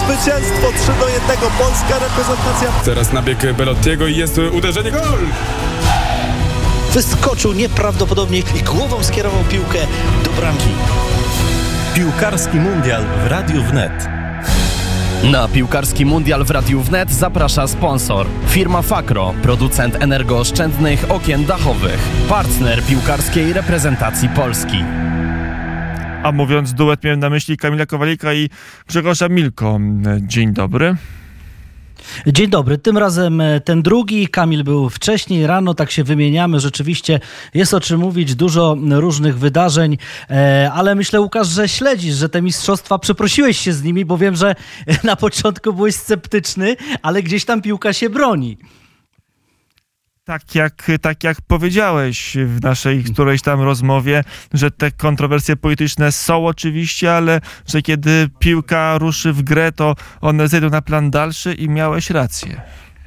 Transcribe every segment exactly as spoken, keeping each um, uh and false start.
zwycięstwo trzy do jednego. Polska reprezentacja. Teraz nabieg Belottiego i jest uderzenie, gol! Wyskoczył nieprawdopodobnie i głową skierował piłkę do bramki. Piłkarski Mundial w Radiu Wnet. Na Piłkarski Mundial w Radiu Wnet zaprasza sponsor. Firma Fakro, producent energooszczędnych okien dachowych. Partner piłkarskiej reprezentacji Polski. A mówiąc duet, miałem na myśli Kamila Kowalika i Grzegorza Milko. Dzień dobry. Dzień dobry. Tym razem ten drugi. Kamil był wcześniej, rano, tak się wymieniamy. Rzeczywiście jest o czym mówić, dużo różnych wydarzeń, ale myślę, Łukasz, że śledzisz, że te mistrzostwa, przeprosiłeś się z nimi, bo wiem, że na początku byłeś sceptyczny, ale gdzieś tam piłka się broni. Tak jak, tak jak powiedziałeś w naszej którejś tam rozmowie, że te kontrowersje polityczne są oczywiście, ale że kiedy piłka ruszy w grę, to one zejdą na plan dalszy i miałeś rację.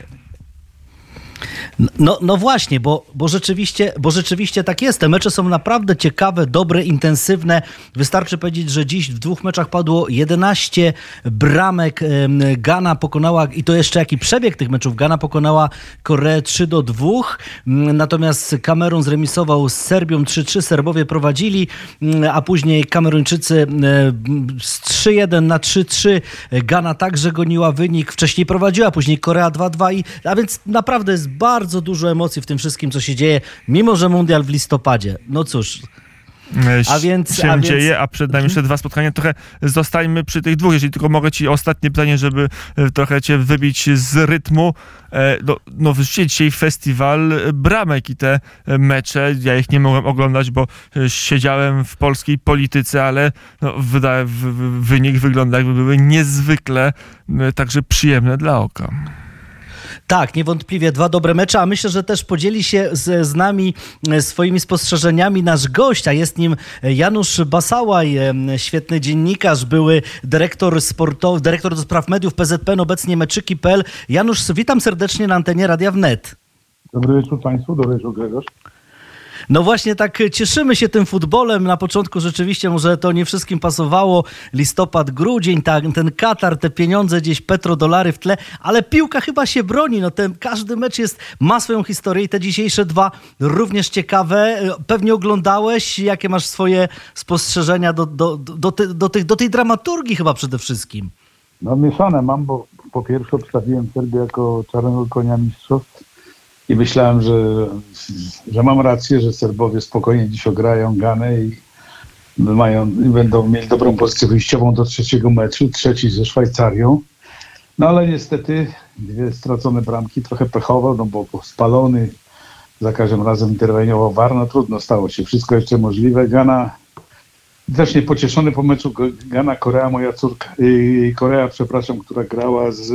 No, no właśnie, bo, bo, rzeczywiście, bo rzeczywiście tak jest. Te mecze są naprawdę ciekawe, dobre, intensywne. Wystarczy powiedzieć, że dziś w dwóch meczach padło jedenaście bramek. Gana pokonała, i to jeszcze jaki przebieg tych meczów, Gana pokonała Koreę trzy do dwóch, natomiast Kamerun zremisował z Serbią trzy trzy. Serbowie prowadzili, a później Kameruńczycy z trzy jeden na trzy trzy. Gana także goniła wynik. Wcześniej prowadziła, później Korea dwa dwa. I, a więc naprawdę jest bardzo dużo emocji w tym wszystkim, co się dzieje, mimo że mundial w listopadzie. No cóż. A więc, się a więc... dzieje, a przed nami jeszcze dwa spotkania. Trochę zostańmy przy tych dwóch, jeżeli tylko mogę ci ostatnie pytanie, żeby trochę cię wybić z rytmu. No, no wrzucicie dzisiaj festiwal bramek i te mecze, ja ich nie mogłem oglądać, bo siedziałem w polskiej polityce, ale no, wyda, wynik wygląda, jakby były niezwykle także przyjemne dla oka. Tak, niewątpliwie dwa dobre mecze, a myślę, że też podzieli się z, z nami swoimi spostrzeżeniami nasz gość, a jest nim Janusz Basałaj, świetny dziennikarz, były dyrektor sportowy, dyrektor do spraw mediów P Z P N, obecnie meczyki kropka p l. Janusz, witam serdecznie na antenie Radia Wnet. Dobry wieczór Państwu, dobry wieczór Grzegorz. No właśnie tak cieszymy się tym futbolem. Na początku rzeczywiście może to nie wszystkim pasowało. Listopad, grudzień, tak, ten Katar, te pieniądze gdzieś, petrodolary w tle, ale piłka chyba się broni. No ten, każdy mecz jest, ma swoją historię i te dzisiejsze dwa również ciekawe. Pewnie oglądałeś. Jakie masz swoje spostrzeżenia do, do, do, do, ty, do, tych, do tej dramaturgii chyba przede wszystkim? No mieszane mam, bo po pierwsze obstawiłem Serbię jako czarnego konia mistrzostw. I myślałem, że, że mam rację, że Serbowie spokojnie dziś ograją Ganę i, mają, i będą mieli dobrą pozycję wyjściową do trzeciego meczu, trzeci ze Szwajcarią. No ale niestety dwie stracone bramki, trochę pechowo, no bo spalony, za każdym razem interweniował V A R, no trudno, stało się wszystko jeszcze możliwe. Gana też niepocieszony po meczu, Gana, Korea, moja córka, yy, Korea, przepraszam, która grała z...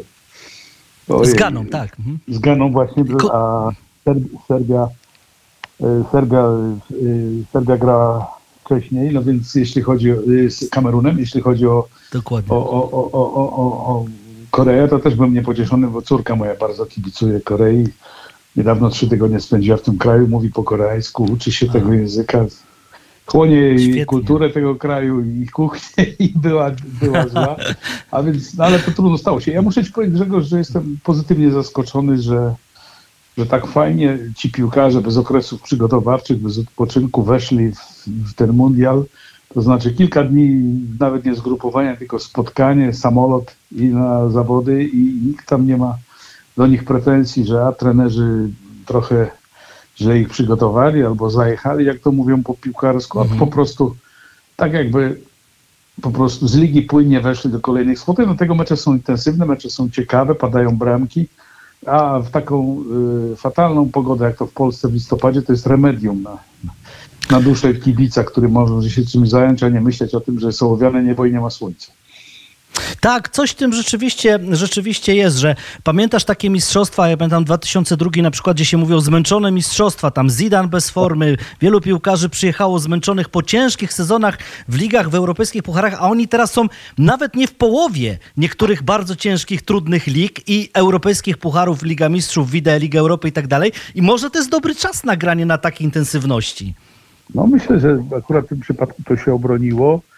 Ojej, z Ganą, tak. Mhm. Z Ganą właśnie, a Serbia, Serbia, Serbia grała wcześniej, no więc jeśli chodzi o, z Kamerunem, jeśli chodzi o, Dokładnie. o, o, o, o, o, o Koreę, to też byłem niepocieszony, bo córka moja bardzo kibicuje Korei. Niedawno trzy tygodnie spędziła w tym kraju, mówi po koreańsku, uczy się tego języka, chłonie i kulturę tego kraju i kuchnię i była, była zła, a więc, no ale to trudno stało się. Ja muszę ci powiedzieć, Grzegorz, że jestem pozytywnie zaskoczony, że, że tak fajnie ci piłkarze bez okresów przygotowawczych, bez odpoczynku weszli w, w ten mundial. To znaczy kilka dni, nawet nie zgrupowania, tylko spotkanie, samolot i na zawody i nikt tam nie ma do nich pretensji, że a trenerzy trochę źle ich przygotowali albo zajechali, jak to mówią po piłkarsku, a po prostu tak jakby po prostu z ligi płynnie weszli do kolejnych spotkań. No tego mecze są intensywne, mecze są ciekawe, padają bramki, a w taką y, fatalną pogodę, jak to w Polsce w listopadzie, to jest remedium na, na duszę kibica, który może się czymś zająć, a nie myśleć o tym, że jest ołowiane niebo i nie ma słońca. Tak, coś w tym rzeczywiście, rzeczywiście jest, że pamiętasz takie mistrzostwa, ja pamiętam dwa tysiące drugi na przykład, gdzie się mówią zmęczone mistrzostwa, tam Zidane bez formy, wielu piłkarzy przyjechało zmęczonych po ciężkich sezonach w ligach, w europejskich pucharach, a oni teraz są nawet nie w połowie niektórych bardzo ciężkich, trudnych lig i europejskich pucharów, Liga Mistrzów, Wide, Liga Europy i tak dalej. I może to jest dobry czas na granie na takiej intensywności. No myślę, że akurat w tym przypadku to się obroniło.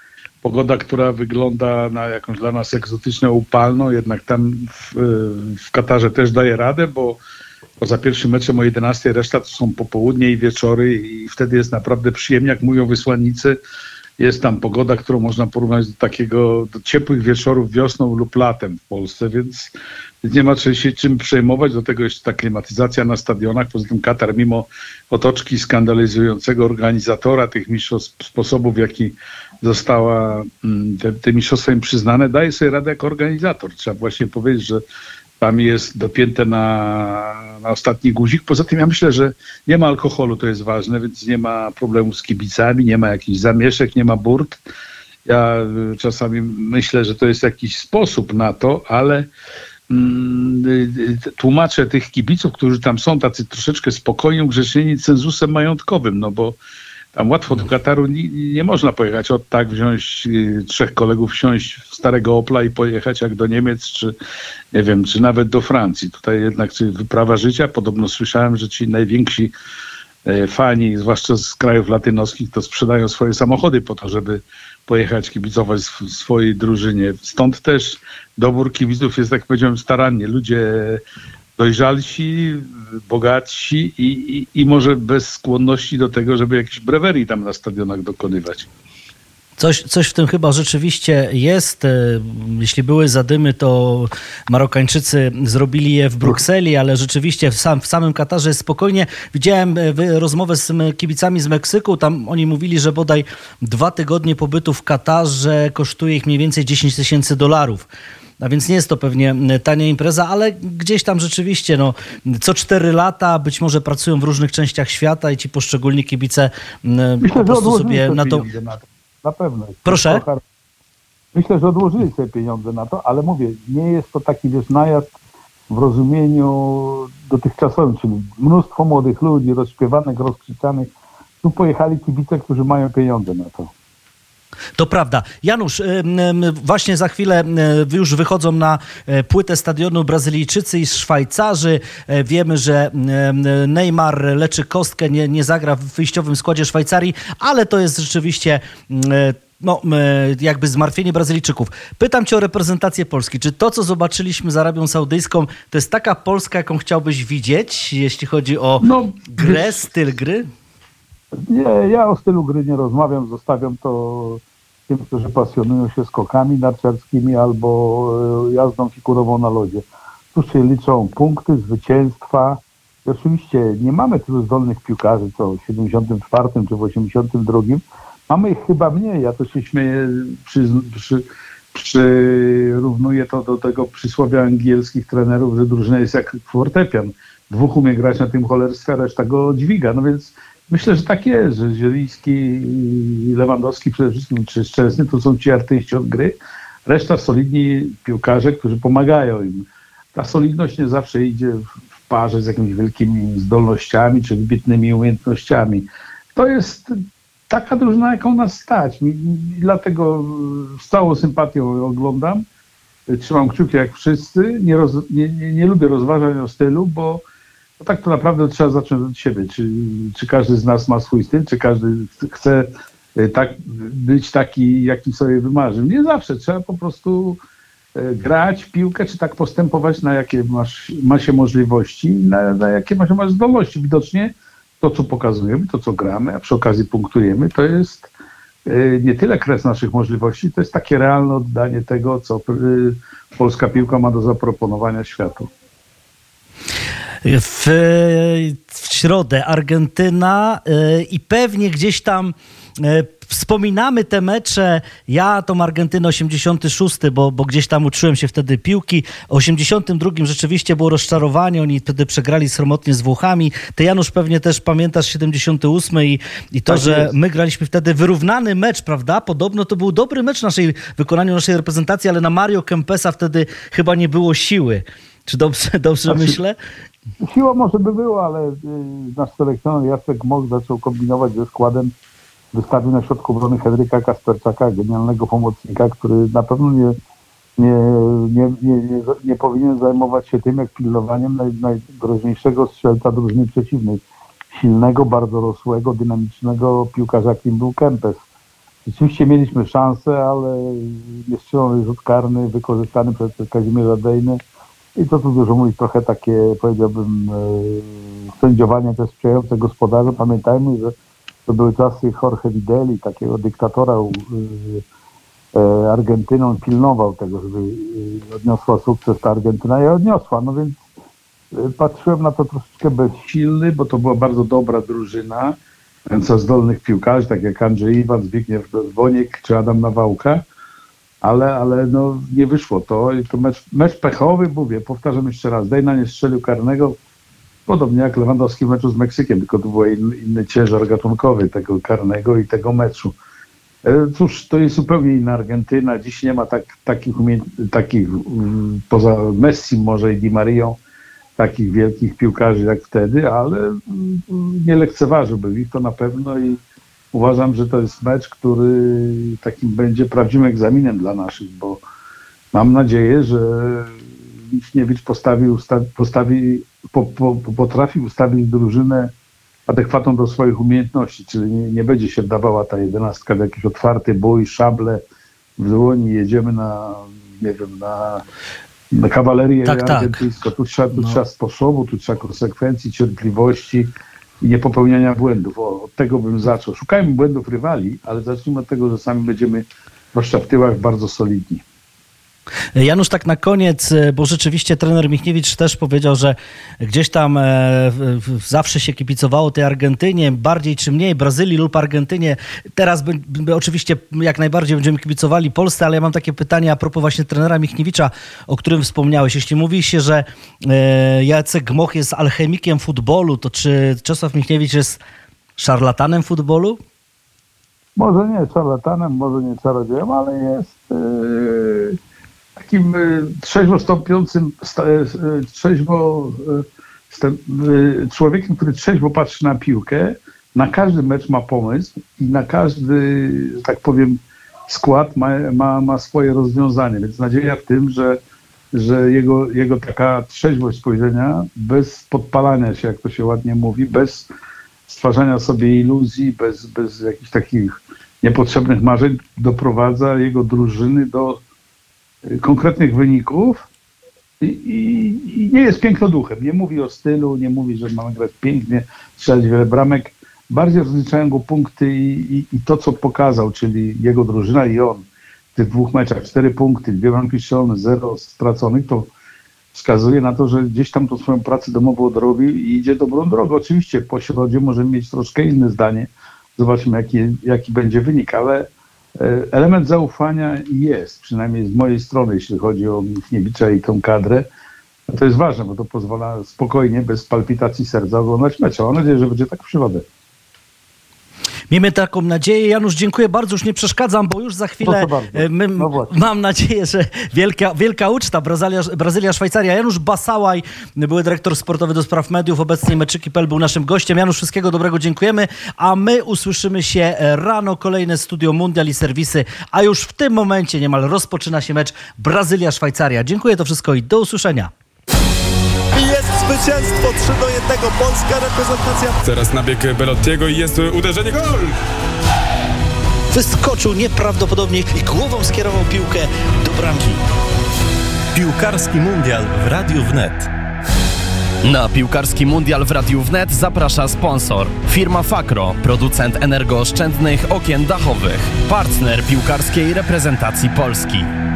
pogoda, która wygląda na jakąś dla nas egzotyczną, upalną, jednak tam w, w Katarze też daje radę, bo poza pierwszym meczem o jedenastej reszta to są popołudnie i wieczory i wtedy jest naprawdę przyjemnie, jak mówią wysłannicy. Jest tam pogoda, którą można porównać do takiego, do ciepłych wieczorów wiosną lub latem w Polsce, więc nie ma się czym przejmować. Do tego jeszcze ta klimatyzacja na stadionach. Poza tym Katar, mimo otoczki skandalizującego organizatora tych mistrzostw, sposobów, w jaki została te, te mistrzostwa im przyznane, daje sobie radę jako organizator. Trzeba właśnie powiedzieć, że tam jest dopięte na, na ostatni guzik. Poza tym ja myślę, że nie ma alkoholu, to jest ważne, więc nie ma problemu z kibicami, nie ma jakichś zamieszek, nie ma burt. Ja czasami myślę, że to jest jakiś sposób na to, ale mm, tłumaczę tych kibiców, którzy tam są tacy troszeczkę spokojnie ugrzecznieni cenzusem majątkowym, no bo tam łatwo do Kataru nie, nie można pojechać od tak, wziąć y, trzech kolegów, wsiąść w starego Opla i pojechać jak do Niemiec, czy nie wiem, czy nawet do Francji. Tutaj jednak czy wyprawa życia. Podobno słyszałem, że ci najwięksi y, fani, zwłaszcza z krajów latynoskich, to sprzedają swoje samochody po to, żeby pojechać kibicować w swojej drużynie. Stąd też dobór kibiców jest, jak powiedziałem, starannie. Ludzie dojrzalsi, bogatsi i, i, i może bez skłonności do tego, żeby jakieś brewerii tam na stadionach dokonywać. Coś, coś w tym chyba rzeczywiście jest. Jeśli były zadymy, to Marokańczycy zrobili je w Brukseli, ale rzeczywiście w, sam, w samym Katarze jest spokojnie. Widziałem rozmowę z kibicami z Meksyku. Tam oni mówili, że bodaj dwa tygodnie pobytu w Katarze kosztuje ich mniej więcej dziesięć tysięcy dolarów. A więc nie jest to pewnie tania impreza, ale gdzieś tam rzeczywiście no, co cztery lata być może pracują w różnych częściach świata i ci poszczególni kibice Myślę, po prostu sobie na to... Na, to. na pewno. Proszę? Myślę, że odłożyli sobie pieniądze na to, ale mówię, nie jest to taki wiesz, najazd w rozumieniu dotychczasowym, czyli mnóstwo młodych ludzi rozśpiewanych, rozkrzyczanych. Tu pojechali kibice, którzy mają pieniądze na to. To prawda. Janusz, właśnie za chwilę już wychodzą na płytę stadionu Brazylijczycy i Szwajcarzy. Wiemy, że Neymar leczy kostkę, nie, nie zagra w wyjściowym składzie Szwajcarii, ale to jest rzeczywiście no, jakby zmartwienie Brazylijczyków. Pytam cię o reprezentację Polski. Czy to, co zobaczyliśmy z Arabią Saudyjską, to jest taka Polska, jaką chciałbyś widzieć, jeśli chodzi o no, grę, styl gry? Nie, ja o stylu gry nie rozmawiam, zostawiam to tym, którzy pasjonują się skokami narciarskimi albo jazdą figurową na lodzie. Tu się liczą punkty, zwycięstwa. I oczywiście nie mamy tylu zdolnych piłkarzy, co w siedemdziesiątym czwartym czy w osiemdziesiątym drugim. Mamy ich chyba mniej. Ja to się śmieję, przy, przy, przyrównuję to do tego przysłowia angielskich trenerów, że drużyna jest jak fortepian. Dwóch umie grać na tym cholerstwie, a reszta go dźwiga. No więc myślę, że tak jest, że Zieliński i Lewandowski przede wszystkim, czy Szczęsny, to są ci artyści od gry. Reszta solidni piłkarze, którzy pomagają im. Ta solidność nie zawsze idzie w parze z jakimiś wielkimi zdolnościami, czy wybitnymi umiejętnościami. To jest taka drużyna, jaką nas stać. I dlatego z całą sympatią oglądam. Trzymam kciuki jak wszyscy. Nie, roz, nie, nie, nie lubię rozważań o stylu, bo no tak to naprawdę trzeba zacząć od siebie. Czy, czy każdy z nas ma swój styl, czy każdy chce tak, być taki, jaki sobie wymarzy. Nie zawsze. Trzeba po prostu grać w piłkę, czy tak postępować, na jakie masz, ma się możliwości, na, na jakie masz, masz zdolności. Widocznie to, co pokazujemy, to, co gramy, a przy okazji punktujemy, to jest nie tyle kres naszych możliwości, to jest takie realne oddanie tego, co polska piłka ma do zaproponowania światu. W, w środę Argentyna yy, i pewnie gdzieś tam yy, wspominamy te mecze. Ja tą Argentynę osiemdziesiąty szósty, bo, bo gdzieś tam uczyłem się wtedy piłki. osiemdziesiątym drugim rzeczywiście było rozczarowanie. Oni wtedy przegrali sromotnie z Włochami. Ty, Janusz, pewnie też pamiętasz siedemdziesiąty ósmy i, i to, tak że jest. My graliśmy wtedy wyrównany mecz, prawda? Podobno to był dobry mecz w naszej, w wykonaniu naszej reprezentacji, ale na Mario Kempesa wtedy chyba nie było siły. Czy dobrze, dobrze znaczy, myślę? Siła może by była, ale nasz selekcjoner Jacek Mok zaczął kombinować ze składem. Wystawił na środku obrony Henryka Kasperczaka, genialnego pomocnika, który na pewno nie, nie, nie, nie, nie, nie powinien zajmować się tym, jak pilnowaniem naj, najgroźniejszego strzelca drużyny przeciwnej. Silnego, bardzo rosłego, dynamicznego piłkarza, jakim był Kempes. Rzeczywiście mieliśmy szansę, ale niestrzelony rzut karny wykorzystany przez Kazimierza Dejny. I to tu dużo mówić, trochę takie, powiedziałbym, e, sędziowanie też sprzyjające gospodarzom. Pamiętajmy, że to były czasy Jorge Videli, takiego dyktatora e, e, Argentyną, pilnował tego, żeby e, odniosła sukces ta Argentyna i odniosła. No więc e, patrzyłem na to troszeczkę bezsilny, bo to była bardzo dobra drużyna, co zdolnych piłkarzy, tak jak Andrzej Iwan, Zbigniew Boniek czy Adam Nawałka. Ale, ale no, nie wyszło to i to mecz, mecz pechowy, mówię, powtarzam jeszcze raz, Dejna nie strzelił karnego, podobnie jak Lewandowski w meczu z Meksykiem, tylko to był inny, inny ciężar gatunkowy tego karnego i tego meczu. E, cóż, to jest zupełnie inna Argentyna, dziś nie ma tak, takich, umiejętności, takich um, poza Messi może i Di Marią, takich wielkich piłkarzy jak wtedy, ale um, nie lekceważyłbym ich to na pewno i uważam, że to jest mecz, który takim będzie prawdziwym egzaminem dla naszych, bo mam nadzieję, że Michniewicz postawi, ustawi, postawi, po, po, potrafi ustawić drużynę adekwatną do swoich umiejętności, czyli nie, nie będzie się wdawała ta jedenastka w jakiś otwarty bój, szable w dłoni, jedziemy na, nie wiem, na, na kawalerię tak, argentyńską. tak. Tu, trzeba, tu no. trzeba sposobu, tu trzeba konsekwencji, cierpliwości i nie popełniania błędów. O, od tego bym zaczął. Szukajmy błędów rywali, ale zacznijmy od tego, że sami będziemy zwłaszcza w tyłach bardzo solidni. Janusz, tak na koniec, bo rzeczywiście trener Michniewicz też powiedział, że gdzieś tam e, zawsze się kibicowało tej Argentynie, bardziej czy mniej, Brazylii lub Argentynie. Teraz by, by oczywiście jak najbardziej będziemy kibicowali Polsce, ale ja mam takie pytanie a propos właśnie trenera Michniewicza, o którym wspomniałeś. Jeśli mówi się, że e, Jacek Gmoch jest alchemikiem futbolu, to czy Czesław Michniewicz jest szarlatanem futbolu? Może nie szarlatanem, może nie czarodziejem, ale jest... Yy... takim trzeźwo stąpiącym, trzeźwo, człowiekiem, który trzeźwo patrzy na piłkę, na każdy mecz ma pomysł i na każdy, że tak powiem, skład ma, ma, ma swoje rozwiązanie. Więc nadzieja w tym, że, że jego, jego taka trzeźwość spojrzenia, bez podpalania się, jak to się ładnie mówi, bez stwarzania sobie iluzji, bez, bez jakichś takich niepotrzebnych marzeń, doprowadza jego drużyny do konkretnych wyników i, i, i nie jest pięknoduchem. Nie mówi o stylu, nie mówi, że mamy grać pięknie, strzelać wiele bramek. Bardziej rozliczają go punkty i, i, i to, co pokazał, czyli jego drużyna i on w tych dwóch meczach, cztery punkty, dwie bramki strzelone, zero straconych, to wskazuje na to, że gdzieś tam tą swoją pracę domową odrobił i idzie dobrą drogą. Oczywiście po środzie możemy mieć troszkę inne zdanie. Zobaczymy, jaki, jaki będzie wynik, ale element zaufania jest, przynajmniej z mojej strony, jeśli chodzi o Michniewicza i tą kadrę. To jest ważne, bo to pozwala spokojnie, bez palpitacji serca oglądać mecz. Mam nadzieję, że będzie tak w środę. Miejmy taką nadzieję. Janusz, dziękuję bardzo. Już nie przeszkadzam, bo już za chwilę my, no mam nadzieję, że wielka, wielka uczta Brazylia, Brazylia, Szwajcaria. Janusz Basałaj, były dyrektor sportowy do spraw mediów, obecnie meczyki kropka p l był naszym gościem. Janusz, wszystkiego dobrego, dziękujemy. A my usłyszymy się rano. Kolejne Studio Mundial i serwisy. A już w tym momencie niemal rozpoczyna się mecz Brazylia, Szwajcaria. Dziękuję, to wszystko i do usłyszenia. I jest zwycięstwo trzy do jednego. Polska reprezentacja. Teraz nabieg Belottiego i jest uderzenie, gol! Wyskoczył nieprawdopodobnie i głową skierował piłkę do bramki. Piłkarski Mundial w Radiu Wnet. Na Piłkarski Mundial w Radiu Wnet zaprasza sponsor. Firma Fakro, producent energooszczędnych okien dachowych. Partner piłkarskiej reprezentacji Polski.